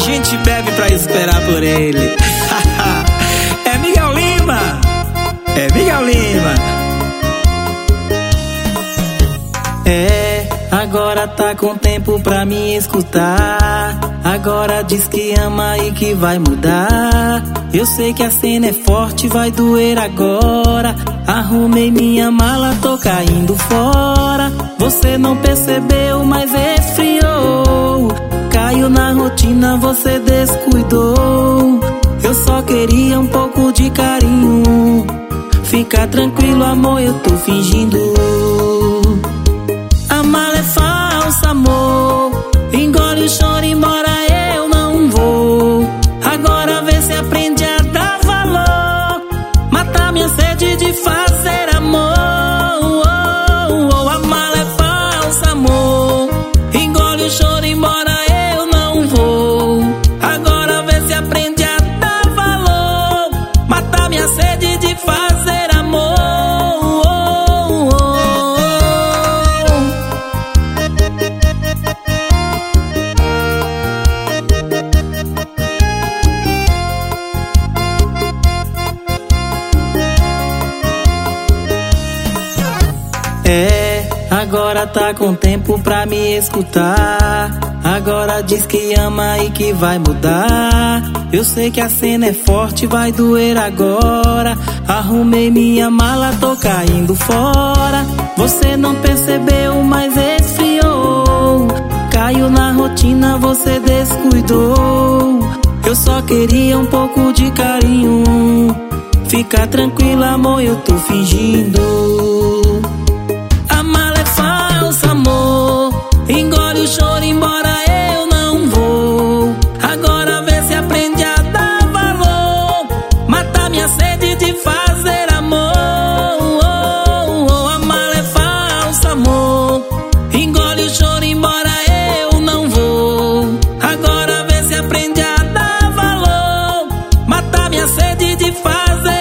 gente bebe pra esperar por ele. É Miguel Lima, é Miguel Lima. É, agora tá com tempo pra me escutar. Agora diz que ama e que vai mudar. Eu sei que a cena é forte, vai doer agora. Arrumei minha mala, tô caindo fora. Você não percebeu, mas esfriou. Caiu na rotina, você descuidou. Eu só queria um pouco de carinho. Fica tranquilo, amor, eu tô fingindo. A mala é falsa, amor. Engole o choro, embora eu não vou. Agora vê se aprende a dar valor. Mata minha sede de fazer amor. A mala é falsa, amor. Engole o choro, embora eu não vou. Agora vê se aprende a dar valor. Mata minha sede de fazer amor. É, agora tá com tempo pra me escutar. Agora diz que ama e que vai mudar. Eu sei que a cena é forte, vai doer agora. Arrumei minha mala, tô caindo fora. Você não percebeu, mas esfriou. Caiu na rotina, você descuidou. Eu só queria um pouco de carinho. Fica tranquila, amor, eu tô fingindo. A mala é falsa, amor. Engole o choro, embora eu não vou. Agora vê se aprende a dar valor. Mata minha sede de fazer amor. A mala é falsa, amor. Engole o choro, embora eu não vou. Agora vê se aprende a dar valor. Mata minha sede de fazer